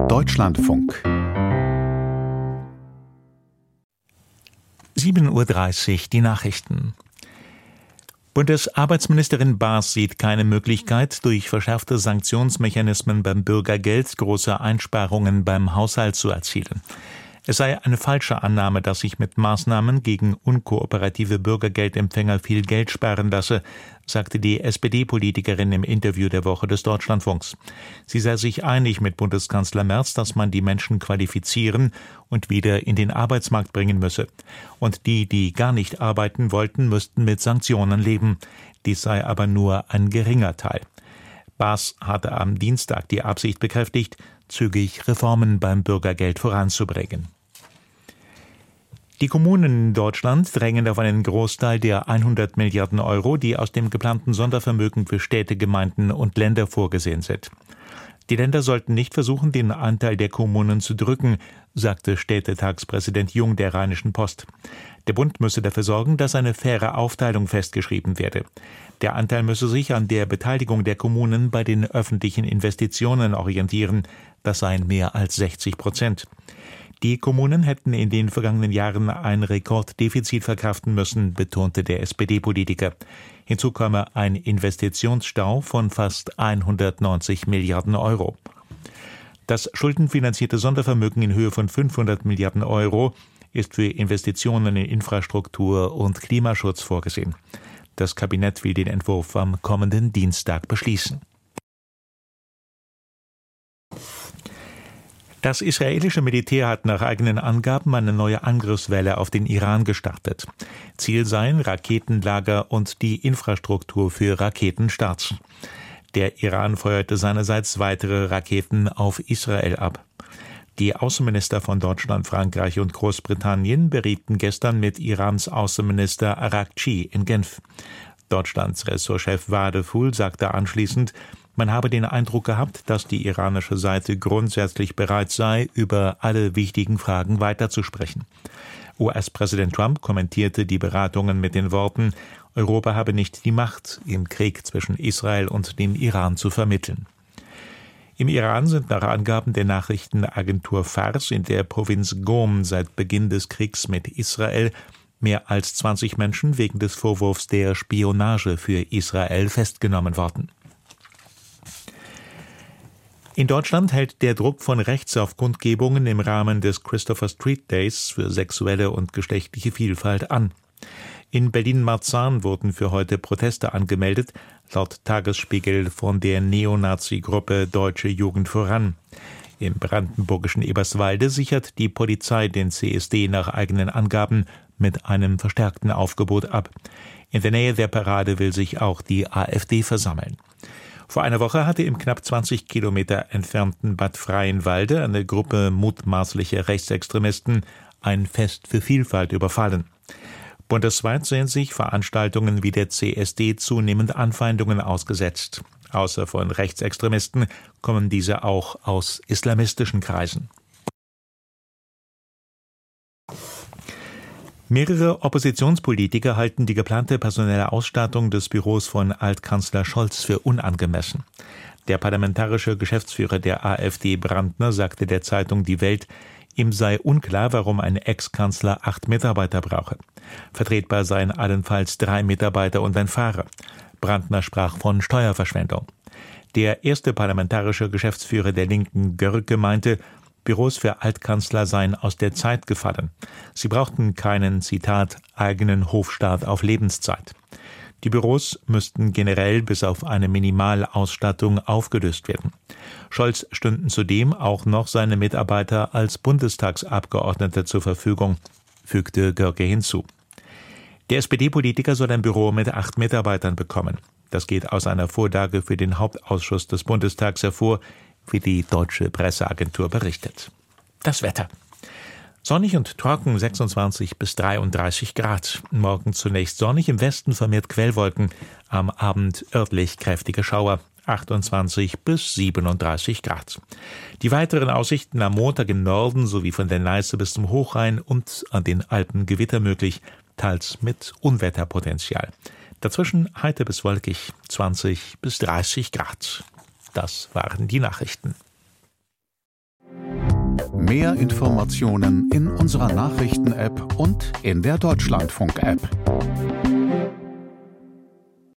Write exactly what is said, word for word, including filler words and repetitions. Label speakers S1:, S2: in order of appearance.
S1: Deutschlandfunk.
S2: sieben Uhr dreißig, die Nachrichten. Bundesarbeitsministerin Baas sieht keine Möglichkeit, durch verschärfte Sanktionsmechanismen beim Bürgergeld große Einsparungen beim Haushalt zu erzielen. Es sei eine falsche Annahme, dass sich mit Maßnahmen gegen unkooperative Bürgergeldempfänger viel Geld sparen lasse, sagte die S P D-Politikerin im Interview der Woche des Deutschlandfunks. Sie sei sich einig mit Bundeskanzler Merz, dass man die Menschen qualifizieren und wieder in den Arbeitsmarkt bringen müsse. Und die, die gar nicht arbeiten wollten, müssten mit Sanktionen leben. Dies sei aber nur ein geringer Teil. Baas hatte am Dienstag die Absicht bekräftigt, zügig Reformen beim Bürgergeld voranzubringen. Die Kommunen in Deutschland drängen auf einen Großteil der hundert Milliarden Euro, die aus dem geplanten Sondervermögen für Städte, Gemeinden und Länder vorgesehen sind. Die Länder sollten nicht versuchen, den Anteil der Kommunen zu drücken, sagte Städtetagspräsident Jung der Rheinischen Post. Der Bund müsse dafür sorgen, dass eine faire Aufteilung festgeschrieben werde. Der Anteil müsse sich an der Beteiligung der Kommunen bei den öffentlichen Investitionen orientieren. Das seien mehr als sechzig Prozent. Die Kommunen hätten in den vergangenen Jahren ein Rekorddefizit verkraften müssen, betonte der S P D-Politiker. Hinzu komme ein Investitionsstau von fast hundertneunzig Milliarden Euro. Das schuldenfinanzierte Sondervermögen in Höhe von fünfhundert Milliarden Euro ist für Investitionen in Infrastruktur und Klimaschutz vorgesehen. Das Kabinett will den Entwurf am kommenden Dienstag beschließen. Das israelische Militär hat nach eigenen Angaben eine neue Angriffswelle auf den Iran gestartet. Ziel seien Raketenlager und die Infrastruktur für Raketenstarts. Der Iran feuerte seinerseits weitere Raketen auf Israel ab. Die Außenminister von Deutschland, Frankreich und Großbritannien berieten gestern mit Irans Außenminister Araghchi in Genf. Deutschlands Ressortchef Wadefuhl sagte anschließend, man habe den Eindruck gehabt, dass die iranische Seite grundsätzlich bereit sei, über alle wichtigen Fragen weiterzusprechen. U S-Präsident Trump kommentierte die Beratungen mit den Worten, Europa habe nicht die Macht, im Krieg zwischen Israel und dem Iran zu vermitteln. Im Iran sind nach Angaben der Nachrichtenagentur Fars in der Provinz Qom seit Beginn des Kriegs mit Israel mehr als zwanzig Menschen wegen des Vorwurfs der Spionage für Israel festgenommen worden. In Deutschland hält der Druck von rechts auf Kundgebungen im Rahmen des Christopher Street Days für sexuelle und geschlechtliche Vielfalt an. In Berlin-Marzahn wurden für heute Proteste angemeldet, laut Tagesspiegel von der Neonazi-Gruppe Deutsche Jugend voran. Im brandenburgischen Eberswalde sichert die Polizei den C S D nach eigenen Angaben mit einem verstärkten Aufgebot ab. In der Nähe der Parade will sich auch die AfD versammeln. Vor einer Woche hatte im knapp zwanzig Kilometer entfernten Bad Freienwalde eine Gruppe mutmaßlicher Rechtsextremisten ein Fest für Vielfalt überfallen. Bundesweit sehen sich Veranstaltungen wie der C S D zunehmend Anfeindungen ausgesetzt. Außer von Rechtsextremisten kommen diese auch aus islamistischen Kreisen. Mehrere Oppositionspolitiker halten die geplante personelle Ausstattung des Büros von Altkanzler Scholz für unangemessen. Der parlamentarische Geschäftsführer der AfD Brandner sagte der Zeitung Die Welt, ihm sei unklar, warum ein Ex-Kanzler acht Mitarbeiter brauche. Vertretbar seien allenfalls drei Mitarbeiter und ein Fahrer. Brandner sprach von Steuerverschwendung. Der erste parlamentarische Geschäftsführer der Linken, Görke, meinte, Büros für Altkanzler seien aus der Zeit gefallen. Sie brauchten keinen, Zitat, eigenen Hofstaat auf Lebenszeit. Die Büros müssten generell bis auf eine Minimalausstattung aufgelöst werden. Scholz stünden zudem auch noch seine Mitarbeiter als Bundestagsabgeordneter zur Verfügung, fügte Görke hinzu. Der S P D-Politiker soll ein Büro mit acht Mitarbeitern bekommen. Das geht aus einer Vorlage für den Hauptausschuss des Bundestags hervor, wie die Deutsche Presseagentur berichtet. Das Wetter. Sonnig und trocken, sechsundzwanzig bis dreiunddreißig Grad. Morgen zunächst sonnig, im Westen vermehrt Quellwolken. Am Abend örtlich kräftige Schauer, achtundzwanzig bis siebenunddreißig Grad. Die weiteren Aussichten am Montag im Norden sowie von der Neiße bis zum Hochrhein und an den Alpen Gewitter möglich, teils mit Unwetterpotenzial. Dazwischen heiter bis wolkig, zwanzig bis dreißig Grad. Das waren die Nachrichten.
S1: Mehr Informationen in unserer Nachrichten-App und in der Deutschlandfunk-App.